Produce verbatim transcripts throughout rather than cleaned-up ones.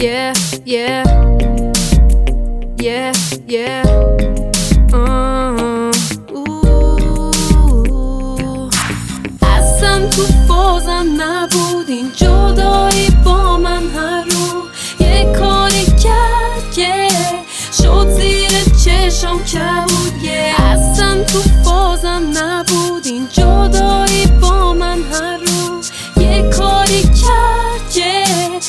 yeah, yeah, yeah, yeah. uh, ooh. اصلا تو فازم نبودین جدایی با من هر رو یه کاری کرد که شد زیر چشم کبود. yeah. اصلا تو فازم نبودین جدایی با من هر رو یه کاری کرد که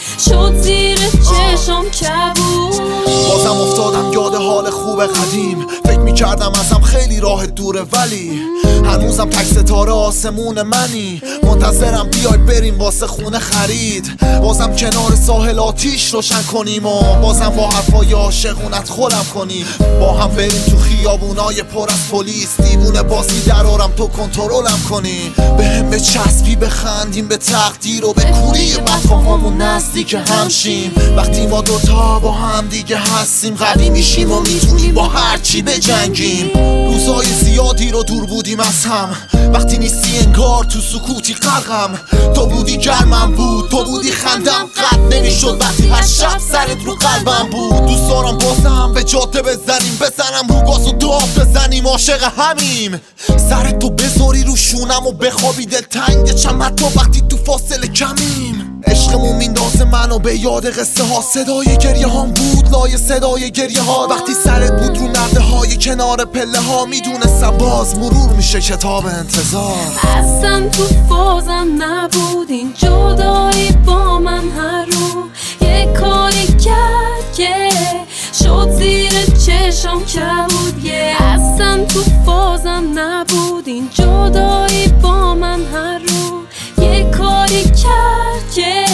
شد زیر چشم کبود. بازم افتادم یاد حال خوب قدیم، فکر میکردم ازم خیلی راه دوره ولی هنوزم تک ستاره آسمون منی، منتظرم بیای بریم واسه خونه خرید. بازم کنار ساحل آتیش روشن کنیم و بازم با حرفای عاشقونت خورم کنیم، با هم بریم تو خیابونای پر از پلیس، دیوونه بازی درارم تو کنترلم کنی، به هم بچسبی بخندیم به تقدیر و به کوری وفاهامون نزدیک همشیم. وقتی ما دوتا با هم دیگه هستیم قوی میشیم و میتونیم با هرچی بجنگیم. روزای زیادی رو دور بودیم از هم، وقتی نیستی انگار تو سکوتی غرقم. تو بودی گرمم بود، تو بودی خندم قد نمیشد وقتی هر شب سرت رو قلبم بود. دوست دارم بازم به جاده بزنیم، بزنم رو گاز و داغ بزنیم، عاشق همیم. سرت تو بذاری رو شونم و بخوابی دلتنگ چمت تو وقتی تو فاصله کمیم. عشقمون میندازه منو به یاد قصه ها، صدای گریه هام بود لای صدای گریه ها. وقتی سرت بود رو نرده های کنار پله ها میدونستم باز مرور میشه کتاب انتظار. اصلا تو فازم نبودین جدایی با من هر رو یه کاری کرد که شد زیر چشم کبود. yeah. اصلا تو فازم نبودین جدایی با من هر رو یه کاری کرد که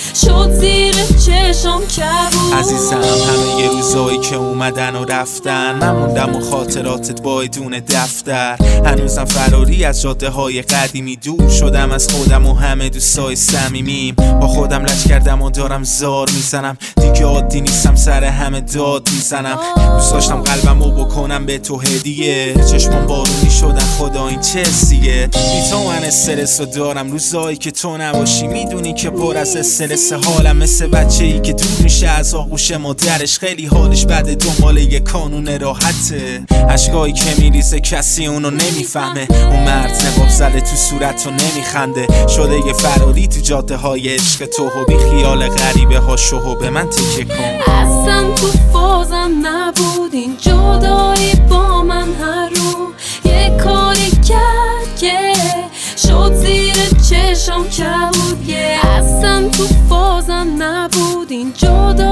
شد زیر چشم کبود. عزیزم همه یه روزایی که اومدن و رفتن، من موندم و خاطراتت بایدون دفتر. هنوزم فراری از جاده های قدیمی، دور شدم از خودم و همه دوستای صمیمیم. با خودم لج کردم و دارم زار میزنم، دیگه عادی نیستم سر همه داد میزنم. دوست داشتم قلبمو بکنم به تو هدیه، چشمام بارونی شدن خدا این چه حسیه. بی تو من استرس رو دارم، روزایی که تو نباشی میدونی که پر از استرس حالم، مثل بچه ای که دور میشه از آغوش مادرش، خیلی حالش بده دنبال یه کانون راحته. عشقایی که میریزه کسی اونو نمیفهمه، اون مرد نقاب زده تو صورت رو نمیخنده. شده یه فراری تو جاده های عشق تو و بی خیال غریبه ها شو به من تکه کن. اصلا تو فازم نبودین جدایی با من هر رو یه کاری کرد که شد زیر چشم کبود. yeah. اصلا تو فازم نبودین جدایی